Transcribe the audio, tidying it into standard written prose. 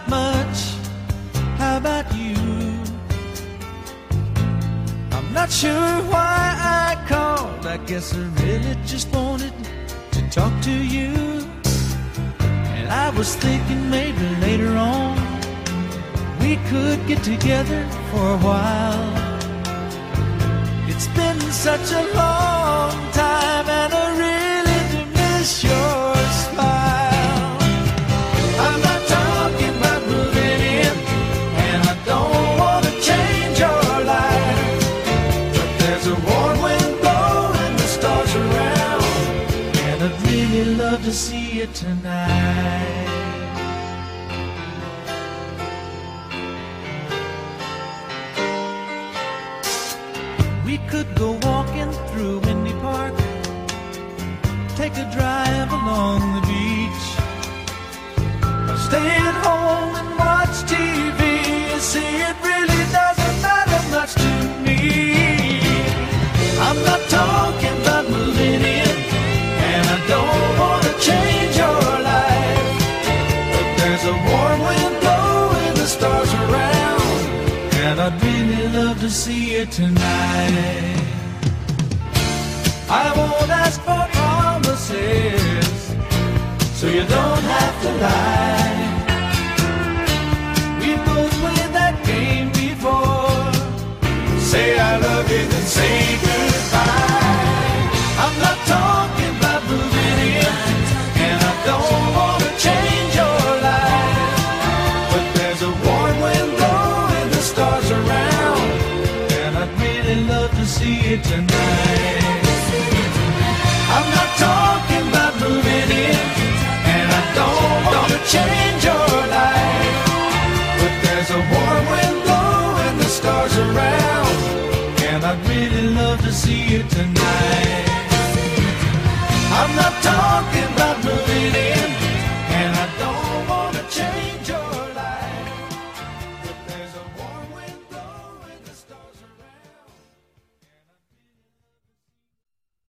much. How about you? I'm not sure why I called. I guess I really just wanted to talk to you. And I was thinking maybe later on we could get together for a while. It's been such a long time and I really do miss your smile. I'm not talking about moving in, and I don't want to change your life, but there's a warm wind blowing the stars around, and I'd really love to see you tonight. We could go walking through Windy Park, take a drive along the beach, or stay at home and watch TV. You see, it really doesn't matter much to me. I'm not talking about moving in, and I don't want to change your life, but there's a warm wind blowing the stars around, and I'd really love to see you tonight. I won't ask for promises, so you don't have to lie. We both played that game before. Say I love you, then say goodbye. I'm not talking about moving in, and I don't want to change your life, but there's a warm wind blowing the stars around, and I'd really love to see you tonight. I'm not talking about moving in, and I don't want to change your life, but there's a warm wind blowing the stars around, and I'd really love to see you tonight. I'm not talking